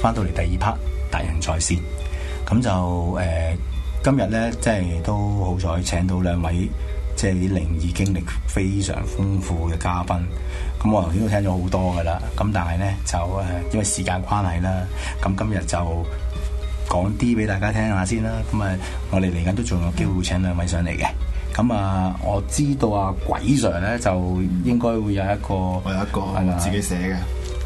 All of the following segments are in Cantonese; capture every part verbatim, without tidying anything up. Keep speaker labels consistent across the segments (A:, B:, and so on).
A: 翻到嚟第二 part 達仁在線，咁就誒、呃、今日咧，即係都好彩請到兩位即係啲靈異經歷非常豐富嘅嘉賓。咁我頭先都聽咗好多噶啦，咁但係咧就誒因為時間關係啦，咁今日就講啲俾大家聽下先啦。咁啊，我哋嚟緊都仲有機會請兩位上嚟嘅。咁啊，我知道啊，鬼 Sir 咧就應該會有一個，
B: 我有一個係咪自己寫嘅？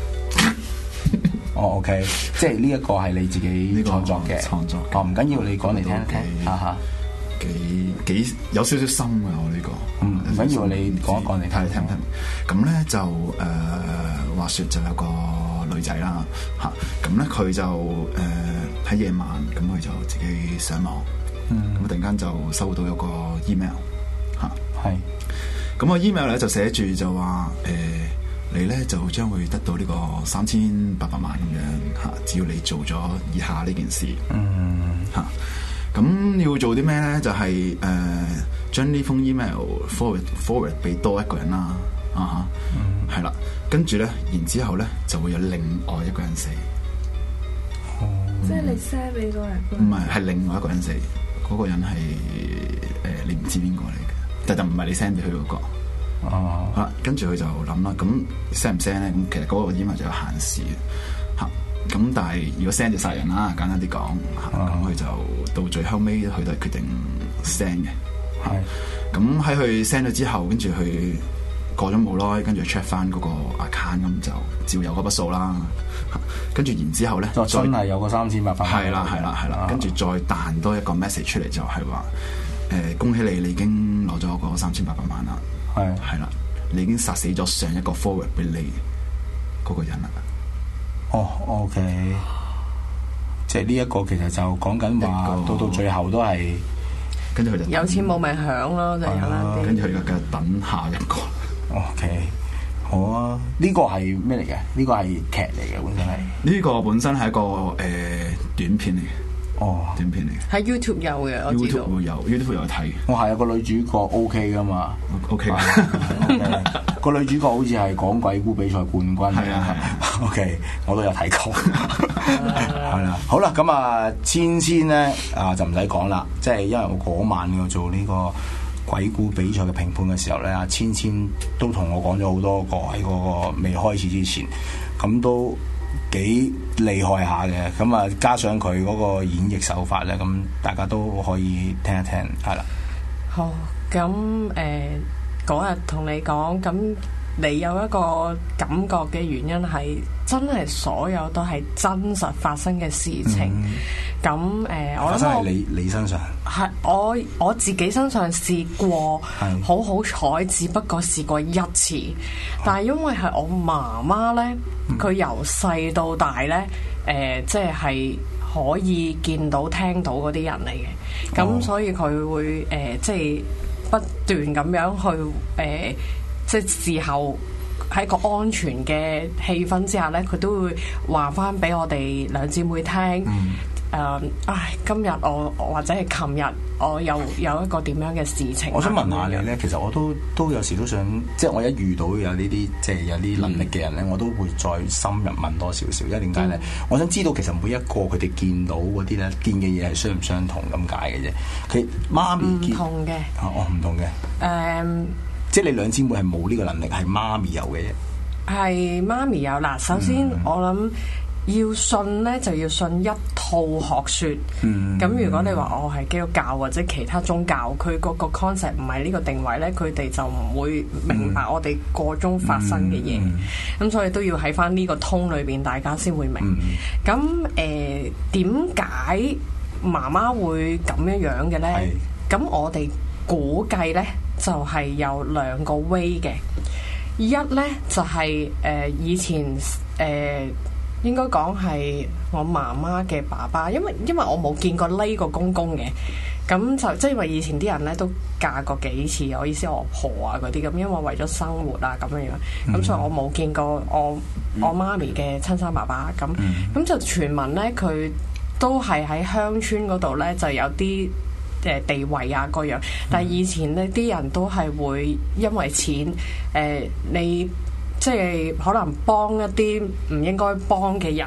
A: 哦 ，OK， 即係呢一個係你自己創作嘅，
B: 創作
A: 哦，唔緊要，你講嚟聽一聽，哈哈，
B: 幾幾有少少深嘅我呢個，
A: 嗯，唔緊要，你講一講嚟睇
B: 聽聽。咁咧就誒話説就有個女仔啦嚇，咁咧佢就誒喺夜晚，咁佢就自己上網，咁突然間就收到有個 email 嚇，係，咁個 email 咧就寫住就話誒。你咧就將會得到呢個三千八百萬咁樣嚇，只要你做咗以下呢件事，嗯嚇，咁要做啲咩咧？就係、是、誒、呃、將呢封 email forward forward 俾多一個人啦，啊嚇，係啦、嗯，跟住咧，然之後咧就會有另外一個人死，
C: 哦、嗯，即係你 send 俾嗰人，
B: 唔係係另外一個人死，嗰、那個人係誒、呃、你唔知邊個嚟嘅，但就唔係你 send 俾佢嗰個。哦，好啦，跟住佢就諗啦，咁 send 唔 send 咧？咁其實嗰個 email 就有限時嘅，嚇。咁但係如果 send 就殺人啦，簡單啲講，嚇。咁佢就到最後尾，佢都係決定 send 嘅。係。咁喺佢 send 咗之後，跟住佢過咗冇耐，跟住 check 翻嗰個 account，咁就照有嗰筆數啦。跟住然之後咧，
A: 就真係有個三千八百萬。
B: 係啦，係啦，係啦。跟住再彈多一個 message 出嚟，就係話誒恭喜你，你已經攞咗嗰三千八百萬啦。係係啦，你已經殺死咗上一個 forward 俾你嗰個人啦。
A: 哦 ，OK， 即係呢一個其實就講緊話，到到最後都係，
B: 跟住佢就
C: 有錢冇命響咯，就有啦。
B: 跟住佢就繼續等下一個。
A: OK， 好啊，呢、這個係咩嚟嘅？呢、這個係劇嚟嘅，本身係。呢
B: 個本身係一個誒、呃、短片嚟嘅。哦，短片嚟嘅，
C: 喺 YouTube 有嘅，我知道
B: YouTube 會有 YouTube 有睇。
A: 我係有個女主角 OK 噶嘛
B: ，OK
A: 個女主角好似係講鬼故比賽冠軍。
B: 係啊係
A: OK 我都有睇過。係啦，好啦，咁啊，千千咧啊就唔使講啦，即係因為我嗰晚我做呢個鬼故比賽嘅評判嘅時候咧，阿千千都同我講咗好多個喺嗰個未開始之前，咁都幾厲害下嘅，咁啊加上佢嗰個演繹手法咧，咁大家都可以聽一聽，係啦。
C: 好，咁誒嗰日同你講，咁你有一個感覺嘅原因係真係所有都係真實發生嘅事情。咁誒、嗯呃，我諗發
A: 生喺你你身上
C: 係我我自己身上試過，好好彩，只不過試過一次。但係因為係我媽媽咧，佢由細到大咧，誒、呃，即係可以見到聽到嗰啲人嚟嘅。咁、哦、所以佢會誒、呃，即係不斷咁樣去誒。呃即係事後喺個安全嘅氣氛之下咧，佢都會話翻俾我哋兩姊妹聽。誒、嗯呃，唉，今日我或者係琴日我又有一個點樣嘅事情。
A: 我想問下你咧，其實我都都有時都想，即係我一遇到有呢啲即係有啲能力嘅人咧，嗯、我都會再深入問多少少。因為點解咧？嗯、我想知道其實每一個佢哋見到嗰啲咧，見嘅嘢係相唔相同咁解嘅啫。佢媽咪見
C: 唔同嘅，
A: 哦，唔同嘅。誒。Um, 即係你兩姊妹係冇呢個能力，係媽咪有嘅啫。
C: 係媽咪有嗱，首先、嗯、我諗要信咧，就要信一套學說。咁、嗯、如果你話我係基督教或者其他宗教，佢嗰個 concept 唔係呢個定位咧，佢哋就唔會明白我哋個中發生嘅嘢。咁、嗯嗯、所以都要喺翻呢個通裏邊，大家先會明。咁誒點解媽媽會咁樣樣嘅咧？咁我哋估計咧。就係有兩個 way 嘅，一咧就係、是、誒、呃、以前誒、呃、應該講係我媽媽嘅爸爸，因為因為我冇見過呢個公公嘅，咁就即係因為以前啲人咧都嫁過幾次，我意思我婆啊嗰啲咁，因為為咗生活啊咁樣樣，咁、嗯、所以我冇見過我我媽咪嘅親生爸爸，咁咁、嗯、就傳聞咧佢都係喺鄉村嗰度咧就有啲。誒地位啊嗰樣，但係以前呢啲人都係會因為錢誒、呃，你即係可能幫一啲唔應該幫嘅人，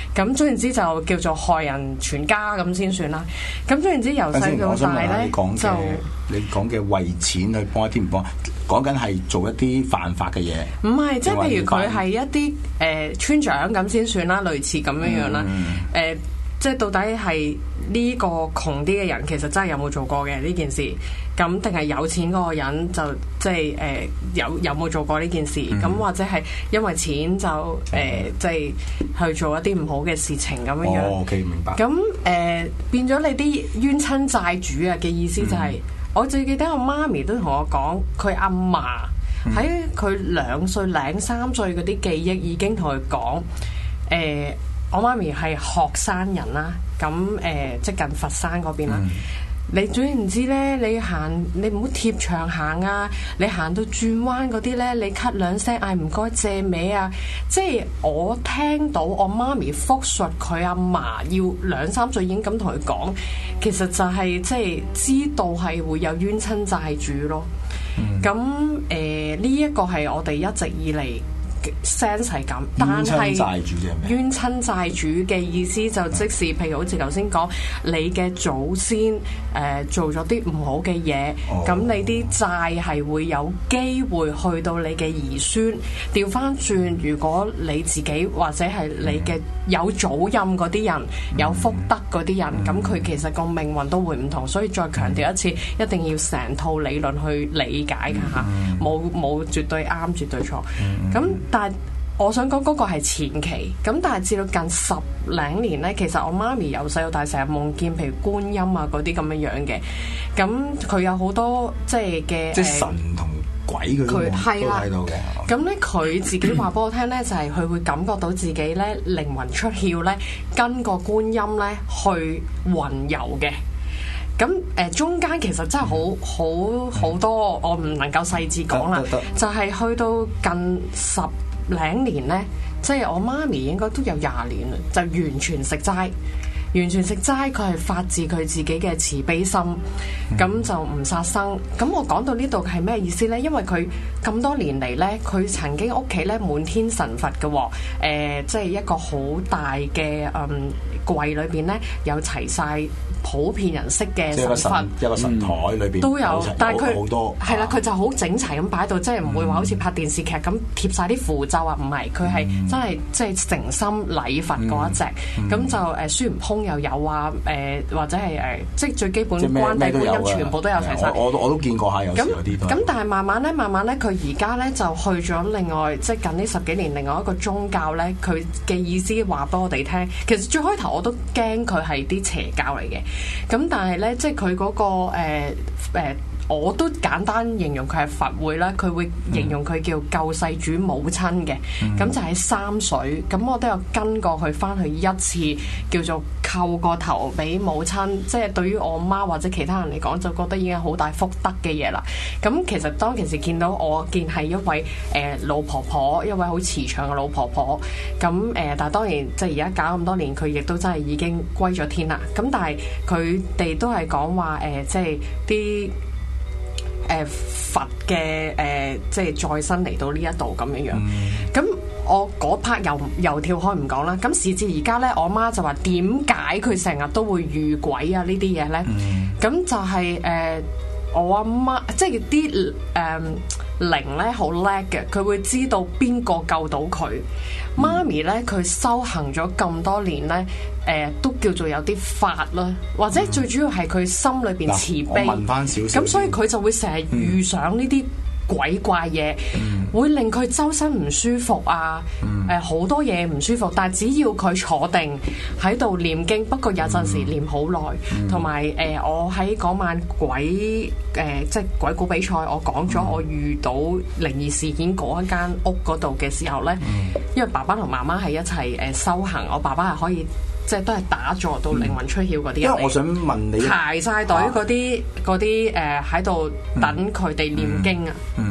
C: 咁總言之就叫做害人全家咁先算啦。咁總言之由細到大咧就
A: 你講嘅為錢去幫一啲唔幫，講緊係做一啲犯法嘅嘢。
C: 唔係，即係譬如佢係一啲誒、呃、村長咁先算啦，類似咁樣樣啦。誒、嗯呃，即係到底係呢個窮啲嘅人其實真係有冇做過嘅呢件事？咁定係有錢嗰個人就即係誒、呃、有有冇做過呢件事？咁、嗯、或者係因為錢就誒、呃、即係去做一啲唔好嘅事情咁樣樣。
A: 哦，OK，明白。
C: 咁誒、呃、變咗你啲冤親債主啊嘅意思就係、是，嗯、我最記得我媽咪都同我講，佢阿嫲喺佢兩歲零三歲嗰啲記憶已經同佢講，誒、呃、我媽咪係學山人啦，咁誒、呃、即近佛山嗰邊啦。嗯你總言之咧，你行你唔好貼牆行啊！你行到轉彎嗰啲咧，你咳兩聲嗌唔該借尾啊！即係我聽到我媽咪復述佢阿嫲要兩三歲已經咁同佢講，其實就係、是、即係知道係會有冤親債主咯。咁誒呢一個係我哋一直以嚟 sense 係咁，但係冤親債主嘅意思就即是譬如好似頭先講，你嘅祖先誒、呃、做咗啲唔好嘅嘢，咁、哦、你啲債係會有機會去到你嘅兒孫。調翻轉，如果你自己或者係你嘅有祖蔭嗰啲人、嗯、有福德嗰啲人，咁佢、嗯、其實個命運都會唔同。所以再強調一次，一定要成套理論去理解㗎嚇，冇冇、嗯、絕對啱，絕對錯。咁、嗯但係我想講嗰個係前期，咁但係至到近十零年咧，其實我媽咪由細到大成日夢見，譬如觀音啊嗰啲咁樣樣嘅，咁佢有好多即係嘅，
A: 即係神同鬼佢都睇到嘅。
C: 咁咧佢自己話俾我聽咧，就係佢會感覺到自己咧靈魂出竅咧，跟個觀音咧去雲遊嘅。咁誒、呃、中間其實真係好好好多，我唔能夠細緻講啦。就係去到近十零年咧，即係我媽咪應該都有廿年啦，就完全食齋。完全食齋，佢係發自佢自己嘅慈悲心，咁、嗯、就唔殺生。咁我講到呢度係咩意思呢？因為佢咁多年嚟呢，佢曾經屋企呢滿天神佛嘅、哦，誒、呃，即係一個好大嘅嗯櫃裏邊呢，有齊晒普遍人識嘅神佛，
A: 一個神台裏邊、嗯、
C: 都有，但係佢
A: 好多
C: 係啦，佢就好整齊咁擺到，即係唔會話好似拍電視劇咁貼晒啲符咒啊，唔係，佢係真係即係誠心禮佛嗰一隻，咁、嗯嗯、就誒孫悟空又有啊，誒、呃、或者係誒、呃、即係最基本關帝觀音全部都有齊晒。
A: 我我都見過下有時有啲都。
C: 咁但係慢慢咧，慢慢咧，佢而家咧就去咗另外，即係近呢十幾年另外一個宗教咧，佢嘅意思話俾我哋聽。其實最開頭我都驚佢係啲邪教嚟嘅，咁但係咧，即係佢嗰個誒誒、呃呃，我都簡單形容佢係佛會啦。佢會形容佢叫救世主母親嘅，咁、嗯、就喺三水。咁我都有跟過去翻去一次，叫做叩個頭俾母親。即係對於我媽或者其他人嚟講，就覺得已經係好大福德嘅嘢啦。咁其實當其時見到我見係一位誒、呃、老婆婆，一位好慈祥嘅老婆婆。咁誒、呃，但係當然即係而家搞咁多年，佢亦都真係已經歸咗天啦。咁但係佢哋都係講話誒，即係啲。誒、呃、佛嘅誒、呃，即係再生嚟到呢一度咁樣樣。咁、嗯、我嗰 part 又又跳開唔講啦。咁時至而家咧，我媽就話點解佢成日都會遇鬼啊呢啲嘢咧？咁、嗯、就係、是、誒、呃、我阿媽，即係啲誒靈咧好叻嘅，佢會知道邊個救到佢。嗯、媽咪咧，佢修行咗咁多年咧。誒、呃、都叫做有啲法啦，或者最主要係佢心裏邊慈悲。
A: 我問翻少少，
C: 咁所以佢就會成日遇上呢啲鬼怪嘢，嗯、會令佢周身唔舒服啊！誒好、嗯呃、多嘢唔舒服，但係只要佢坐定喺度念經，不過有陣時念好耐，同埋誒我喺嗰晚鬼誒、呃、即係鬼故比賽，我講咗我遇到靈異事件嗰一間屋嗰度嘅時候咧，嗯、因為爸爸同媽媽係一齊誒修行，我爸爸係可以。即係都係打坐到靈魂出竅嗰啲人，
A: 因為我想問你
C: 排晒隊嗰啲嗰啲誒喺度等佢哋念經啊。
A: 嗯，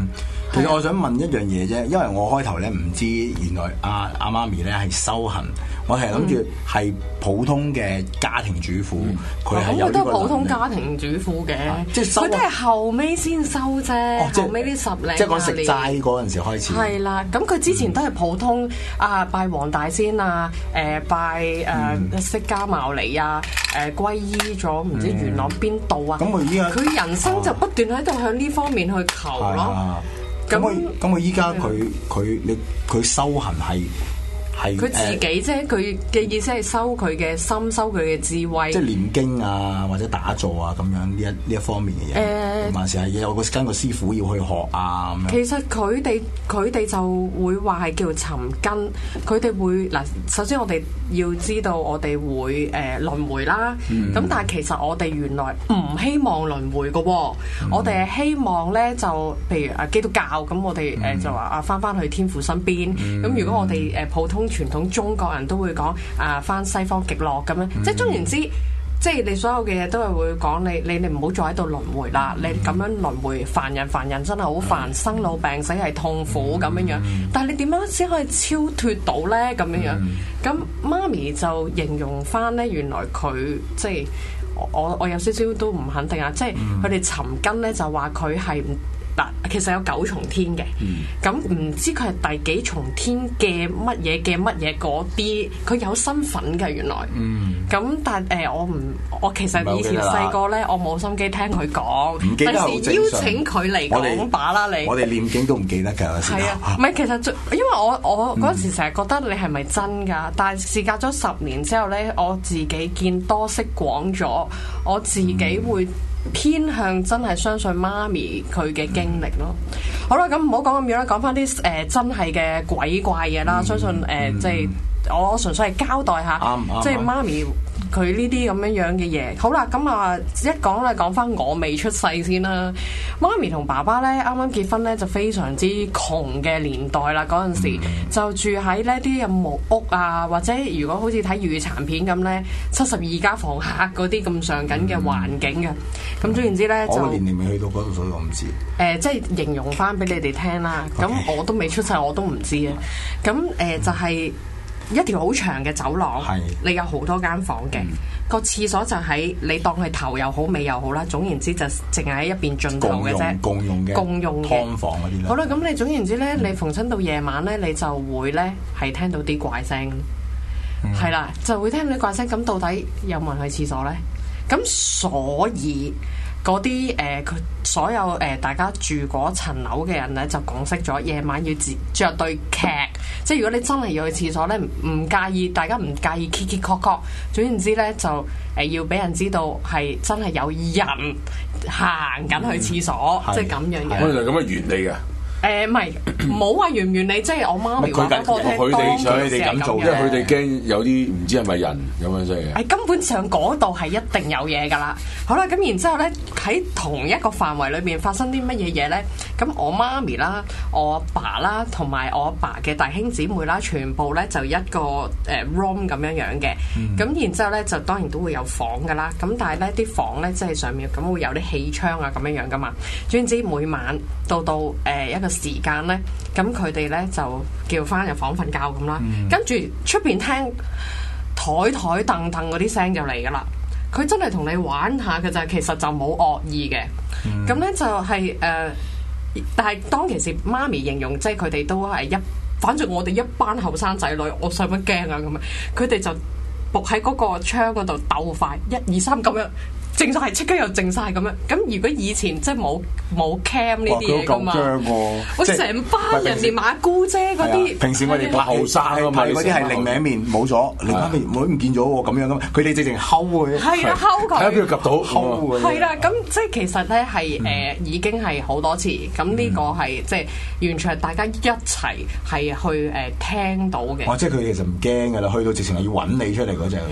A: 其實我想問一樣嘢啫，因為我開頭咧唔知原來阿阿媽咪咧係修行，我係諗住係普通嘅家庭主婦，佢係、嗯、有呢個能力。咁佢都係普通家庭主婦嘅，即係佢都係後尾先修啫，哦、後尾呢十零廿年。即係講食齋嗰陣時開始。係啦，咁佢之前都係普通、嗯、啊，拜黃大仙啊，誒、呃、拜誒、呃嗯、釋迦牟尼啊，誒、呃、皈依咗唔知元朗邊度啊。咁佢依家佢人生就不斷喺度向呢方面去求咯。咁佢咁佢依家佢佢你佢修行係係佢自己啫，佢嘅意思係修佢嘅心，修佢嘅智慧，即係念經啊或者打坐啊咁樣呢一呢一方面嘅嘢。誒、呃，還是係有個跟個師傅要去學啊咁樣。其實佢哋佢哋就會話係叫尋根，佢哋會嗱，首先我哋要知道我哋會誒、呃、輪迴啦。咁、嗯、但係其實我哋原來唔希望輪迴嘅喎，嗯、我哋係希望咧就譬如啊基督教咁，我哋誒、呃、就話啊翻翻去天父身邊。咁、嗯、如果我哋誒普通傳統中國人都會講啊，返西方極樂咁樣，嗯、即係總言之，即係你所有嘅嘢都係會講你你你唔好再喺度輪迴啦，嗯、你咁樣輪迴凡人凡人真係好煩，嗯、生老病死係痛苦咁樣樣，嗯、但係你點樣先可以超脫到咧咁樣樣？咁、嗯、媽咪就形容返咧，原來佢即係我我有少少都唔肯定啊，即係佢哋尋根咧就話佢係。嗱，其實有九重天嘅，咁唔、嗯、知佢係第幾重天嘅乜嘢嘅乜嘢嗰啲，佢有身份嘅原來。咁、嗯、但係誒、呃，我唔，我其實以前細個咧，我冇心機聽佢講，第時邀請佢嚟講把啦你。我哋念經都唔記得㗎，係啊，唔係其實因為我我嗰陣時成日覺得你係咪真㗎？但係事隔咗十年之後咧，我自己見多識廣咗，我自己會。嗯偏向真係相信媽咪佢嘅經歷咯。嗯、好啦，咁唔好講咁遠啦，講翻啲誒真係嘅鬼怪嘢啦。嗯、相信誒、呃嗯、即係我純粹係交代下，嗯嗯、即係媽咪佢呢啲咁樣樣嘅嘢。好啦，咁啊一講咧，講翻我未出世先啦。媽咪同爸爸咧啱啱結婚咧就非常之窮嘅年代啦，嗰陣時、嗯、就住喺呢啲有木屋啊，或者如果好似睇粵語殘片咁咧，七十二家房客嗰啲咁上緊嘅環境嘅。咁總言之咧，就我年年未去到嗰度，所以我唔知。誒、呃，即係形容翻俾你哋聽啦。咁 Okay. 我都未出世，我都唔知啊。咁誒、呃，就係、是、一條好長嘅走廊，是你有好多間房嘅。嗯、個廁所就喺你當佢頭又好尾又好啦。總言之就淨係喺一邊盡頭嘅啫。共用嘅，共用嘅劏房嗰啲啦。好啦，咁你總言之咧，嗯、你逢親到夜晚咧，你就會咧係聽到啲怪聲，係啦、嗯，就會聽到啲怪聲。咁到底有冇人去廁所咧？咁所以嗰啲誒佢所有誒、呃、大家住嗰層樓嘅人咧就共識咗，夜晚要着對劇，即係如果你真係要去廁所咧，唔介意，大家唔介意 kiki cock cock，總言之咧就誒、呃、要俾人知道係真係有人行緊去廁所，嗯、即係咁樣嘅。
D: 我哋就咁嘅原理嘅。
C: 誒唔係，唔好話原唔原理，即係我媽咪話俾我聽，佢哋想佢哋咁做，因為佢哋驚有啲唔知係咪人咁樣啫。係根本上嗰度係一定有嘢㗎啦。好啦，咁然之後咧喺同一個範圍裏邊發生啲乜嘢嘢咧？咁我媽咪啦、我阿爸啦，同埋我阿爸嘅弟兄姊妹啦，全部咧就一個誒 room 咁樣樣嘅。咁、嗯、然之後咧就當然都會有房㗎啦。咁但係咧啲房咧即係上面咁會有啲氣窗啊咁樣樣㗎嘛。總之每晚到到誒、呃、一個時間咧，咁佢哋咧就叫翻入房瞓覺咁啦，嗯、跟住出邊聽台台凳凳嗰啲聲就嚟噶啦，佢真係同你玩下嘅咋，其實就冇惡意嘅，咁咧、嗯、就係、是、誒、呃，但係當其時媽咪形容，即係佢哋都係一，反正我哋一班後生仔女，我使乜驚啊咁啊，佢哋就伏喺嗰個窗嗰度鬥快，一二三咁樣。靜晒，即刻又靜晒咁樣。咁如果以前即係冇冇 cam 呢啲嘢噶嘛，我成班人連馬姑姐嗰啲，平時我哋後生啊嘛，嗰啲係另一面冇咗，另一面冇唔見咗喎，咁樣咁，佢哋直情睺佢，係啊睺佢，喺邊度及到睺佢，係啦。咁即係其實咧係誒已經係好多次，咁呢個係即係完全係大家一齊係去誒聽到嘅。哇！即係佢其實唔驚噶啦，去到直情係要揾你出嚟嗰隻嚟喎。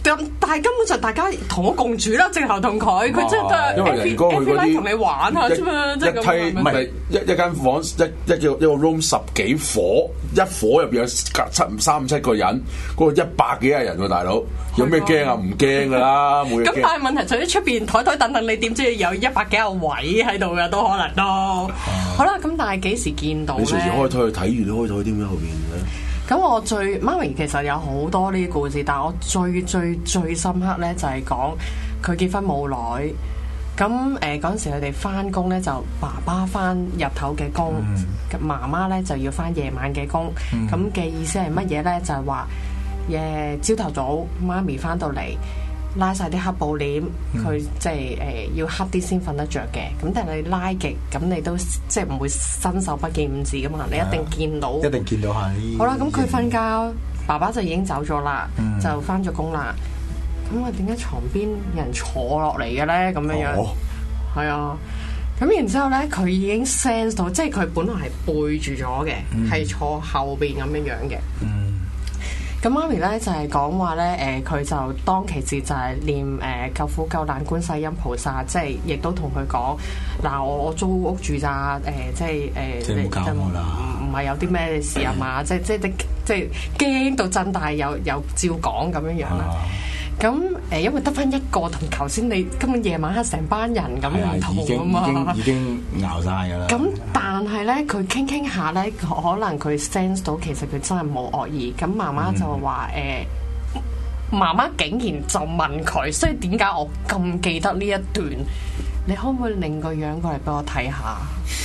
C: 咁但係根本就大家同我共處啦，直頭同佢，佢真係都係
D: 因為人哥佢嗰啲
C: 同你玩下啫嘛，即係咁
D: 一梯唔係一一間房一一個一個 room 十幾伙，一伙入邊有七三七個人，嗰、那個一百幾廿人喎，大佬有咩驚啊？唔驚噶啦，冇嘢驚。
C: 咁但係問題，除咗出邊台台凳凳，你點知有一百幾個位喺度嘅都可能都。啊、好啦，咁但係幾時見到咧？
D: 你隨時開台去睇完都開台點樣後邊咧？
C: 咁我最媽咪其實有好多呢啲故事，但係我最最最深刻咧就係講佢結婚冇耐，咁誒嗰陣時佢哋翻工咧就爸爸翻日頭嘅工，咁、嗯、媽媽咧就要翻夜晚嘅工，咁嘅、嗯、意思係乜嘢咧？就係話誒朝頭早媽咪翻到嚟拉晒啲黑布簾，佢即係誒要黑啲先瞓得着嘅，咁但係你拉極，咁你都即係唔會伸手不見五指噶嘛，你一定見到，
A: 一定見到係。好
C: 啦，咁佢瞓覺，爸爸就已經走咗啦，嗯、就翻咗工啦。咁啊，點解床邊有人坐落嚟嘅咧？咁樣樣，係、哦、啊。咁然之後咧，佢已經 sense 到，即係佢本來係背住咗嘅，係、嗯、坐後邊咁樣樣嘅。嗯咁媽咪咧就係講話咧，誒、呃、佢就當其時就係念誒、呃、救苦救難觀世音菩薩，即係亦都同佢講嗱，我我租屋住咋，誒、呃、即係誒、呃、
A: 即係冇搞我啦，
C: 唔係有啲咩事啊嘛，即係即係即係驚到震，但係又又照講咁樣樣啦。咁誒、呃，因為得翻一個同頭先你根本夜晚黑成班人咁唔同啊嘛，
A: 已經已經熬晒㗎啦。
C: 咁但係咧，佢傾傾下咧，可能佢 sense 到其實佢真係冇惡意。咁媽媽就話誒、嗯呃，媽媽竟然就問佢，所以點解我咁記得呢一段？你可唔可以擰個樣過嚟俾我睇下？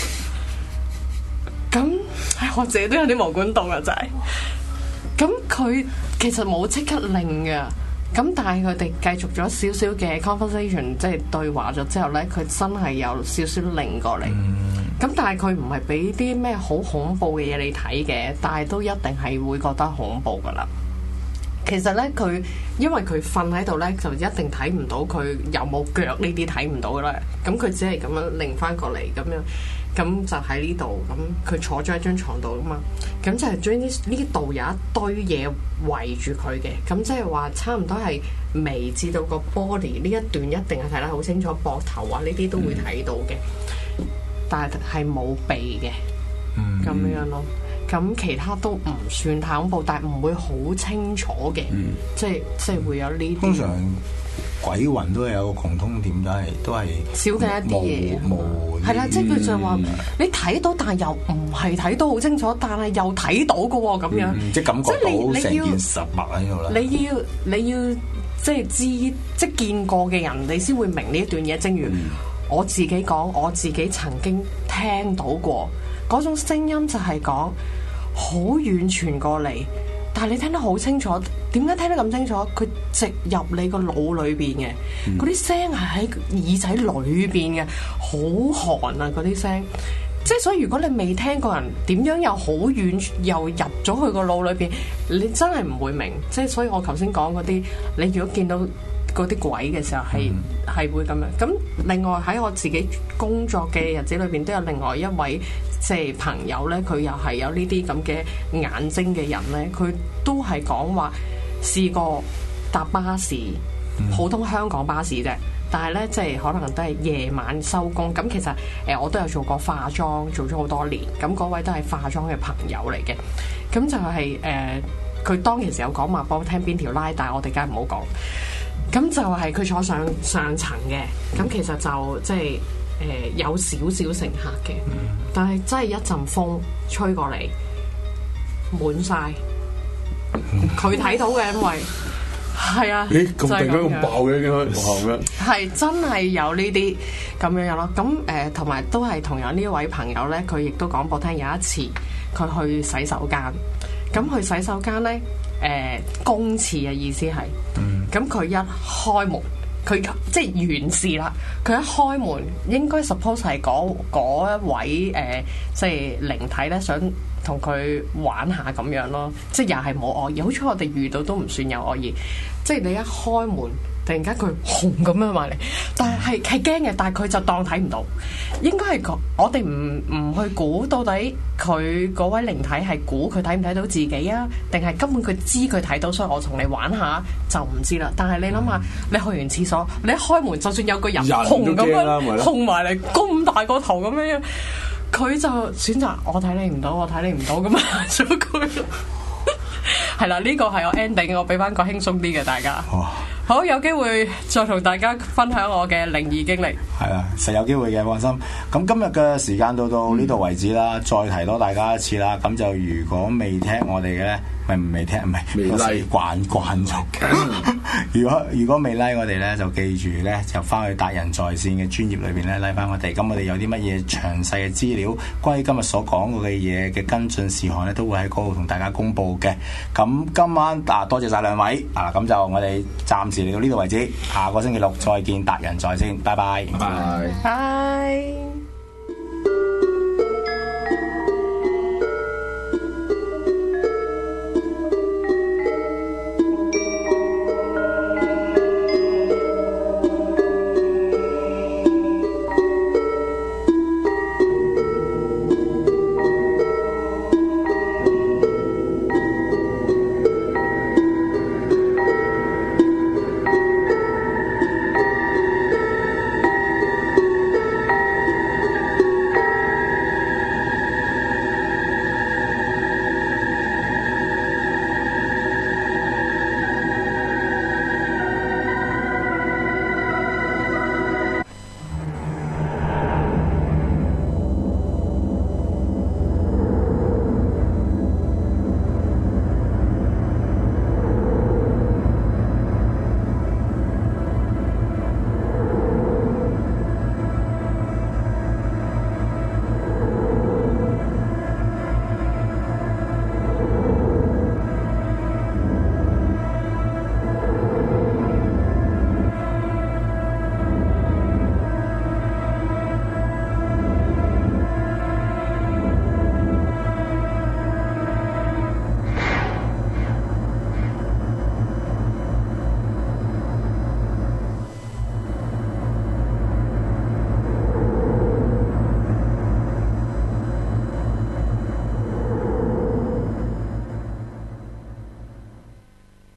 C: 咁，唉，我自己都有啲毛管戙啊，真係。咁佢其實冇即刻擰嘅。咁但係佢哋繼續咗少少嘅 conversation，即係對話咗之後咧，佢真係有少少擰過嚟。咁、嗯、但係佢唔係俾啲咩好恐怖嘅嘢你睇嘅，但係都一定係會覺得恐怖噶啦。其實咧，佢因為佢瞓喺度咧，就一定睇唔到佢有冇腳呢啲睇唔到噶啦。咁佢只係咁樣擰翻過嚟咁樣。咁就喺呢度，咁佢坐咗喺張床度啊嘛，咁就係將呢呢度有一堆嘢圍住佢嘅，咁即係話差唔多係眉至到個 body 呢一段一定係睇得好清楚，膊頭啊呢啲都會睇到嘅，嗯、但係係冇鼻嘅，咁、嗯、樣咯。咁其他都唔算太恐怖，但係唔會好清楚嘅、嗯，即係即係會有呢啲。通常
A: 鬼魂都係有個共通點，都係都係
C: 少嘅一啲嘢，
A: 模糊
C: 係啦，即係佢就話你睇到，但係又唔係睇到好清楚，但係又睇到嘅喎，咁樣、
A: 嗯、即係感覺到成件實物喺度啦。
C: 你要你要即係知，即係見過嘅人，你先會明呢一段嘢。正如我自己講，我自己曾經聽到過嗰種聲音，就係講好遠傳過嚟。但係你聽得好清楚，點解聽得咁清楚？佢直入你個腦裏邊嘅，嗰啲、嗯、聲係喺耳仔裏邊嘅，好寒啊！嗰啲聲，即係所以如果你未聽過人點樣又好遠又入咗去個腦裏邊，你真係唔會明。即係所以我頭先講嗰啲，你如果見到嗰啲鬼嘅時候，係係、嗯、會咁樣。咁另外喺我自己工作嘅日子裏邊，都有另外一位。即係朋友咧，佢又係有呢啲咁嘅眼睛嘅人咧，佢都係講話試過搭巴士，普通香港巴士啫。但係咧，即係可能都係夜晚收工。咁其實誒、呃，我都有做過化妝，做咗好多年。咁嗰位都係化妝嘅朋友嚟嘅。咁就係、是、誒，佢、呃、當其時有講話幫我聽邊條拉，但係我哋梗係唔好講。咁就係佢坐上上層嘅。咁其實就即係。誒、呃、有少少乘客嘅，嗯、但係真係一陣風吹過嚟，滿晒。佢睇、嗯、到嘅，因為係啊，
D: 咦咁突然間咁爆嘅，點解咁樣？
C: 係真係有呢啲咁樣樣咯。咁誒同埋都係同樣呢一位朋友咧，佢亦都講俾我聽，有一次佢去洗手間，咁去洗手間咧，誒、呃、公廁嘅意思係，咁佢、嗯、一開門。佢即係完事啦！佢一開門，應該 suppose 係嗰嗰一位誒、呃，即係靈體咧，想同佢玩下咁樣咯。即係又係冇惡意，好彩我哋遇到都唔算有惡意。即係你一開門， 突然間佢紅咁樣埋嚟，但係係驚嘅，但係佢就當睇唔到。應該係我哋唔唔去估到底佢嗰位靈體係估佢睇唔睇到自己啊，定係根本佢知佢睇到，所以我同你玩下就唔知啦。但係你諗下，你去完廁所，你一開門，就算有個人紅咁樣紅埋嚟，咁大個頭咁樣，佢就選擇我睇你唔到，我睇你唔到咁啊，咗佢。係啦，呢個係我 ending，我俾翻個輕鬆啲嘅大家。
A: 哇
C: 好，有機會再同大家分享我嘅靈異經歷。
A: 係啊，實有機會嘅，放心。咁今日嘅時間到到呢度為止啦，再提多大家一次啦。咁就如果未聽我哋嘅咧，咪唔未聽，唔係
D: 未 like
A: 慣慣咗。如果如果未 like 我哋咧，就記住咧，就翻去達仁在線嘅專頁裏邊咧 like 翻我哋。咁我哋有啲乜嘢詳細嘅資料，關於今日所講過嘅嘢嘅跟進事項咧，都會喺嗰度同大家公佈嘅。咁今晚啊，多謝晒兩位啊，咁就我哋暫時嚟到呢度為止，下個星期六再見，達仁在線，拜拜，
D: 拜拜。
C: 拜。